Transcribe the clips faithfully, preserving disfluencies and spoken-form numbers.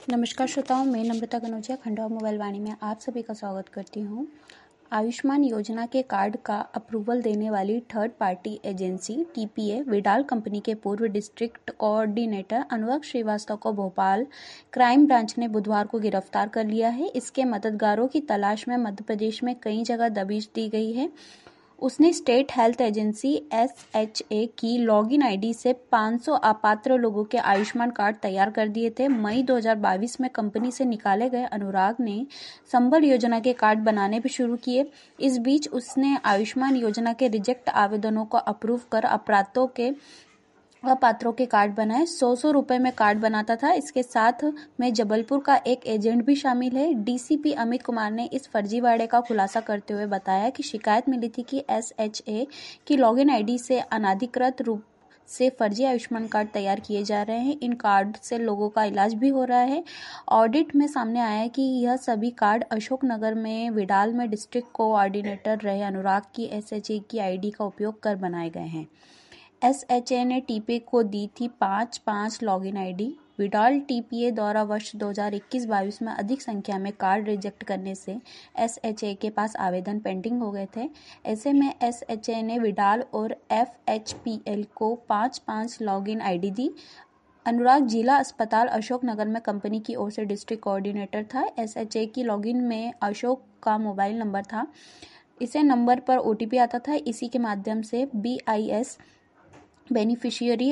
नमस्कार श्रोताओं, मैं नम्रता कनौजिया खंडवा मोबाइल वाणी में आप सभी का स्वागत करती हूँ। आयुष्मान योजना के कार्ड का अप्रूवल देने वाली third party agency TPA Vidal company के पूर्व डिस्ट्रिक्ट कोऑर्डिनेटर अनुराग श्रीवास्तव को भोपाल क्राइम ब्रांच ने बुधवार को गिरफ्तार कर लिया है। इसके मददगारों की तलाश में मध्य प्रदेश में कई जगह दबिश दी गई है। उसने स्टेट हेल्थ एजेंसी एसएचए की लॉगिन आईडी से पाँच सौ अपात्र लोगों के आयुष्मान कार्ड तैयार कर दिए थे। मई दो हज़ार बाईस में कंपनी से निकाले गए अनुराग ने संबल योजना के कार्ड बनाने भी शुरू किए। इस बीच उसने आयुष्मान योजना के रिजेक्ट आवेदनों को अप्रूव कर अपराधों के अपात्रों के कार्ड बनाए। सौ सौ रुपए में कार्ड बनाता था। इसके साथ में जबलपुर का एक एजेंट भी शामिल है। डीसीपी अमित कुमार ने इस फर्जीवाड़े का खुलासा करते हुए बताया कि शिकायत मिली थी कि एसएचए की लॉगिन आईडी से अनाधिकृत रूप से फर्जी आयुष्मान कार्ड तैयार किए जा रहे हैं। इन कार्ड से लोगों का इलाज भी हो रहा है। ऑडिट में सामने आया है कि यह सभी कार्ड अशोकनगर में विडाल में डिस्ट्रिक्ट कोऑर्डिनेटर रहे अनुराग की एसएचए की आईडी का उपयोग कर बनाए गए हैं। एसएचए ने टीपीए को दी थी पाँच पाँच लॉगिन आईडी। विडाल टीपीए द्वारा वर्ष दो हज़ार इक्कीस बाईस में अधिक संख्या में कार्ड रिजेक्ट करने से एसएचए के पास आवेदन पेंडिंग हो गए थे। ऐसे में एसएचए ने विडाल और एफएचपीएल को पाँच पाँच लॉगिन आईडी दी। अनुराग जिला अस्पताल अशोकनगर में कंपनी की ओर से डिस्ट्रिक्ट कोऑर्डिनेटर था। एसएचए की लॉगिन में अशोक का मोबाइल नंबर था। इसे नंबर पर ओटीपी आता था। इसी के माध्यम से BIS beneficiary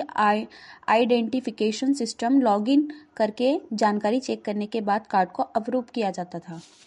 identification system login करके जानकारी चेक करने के बाद कार्ड को अप्रूव किया जाता था।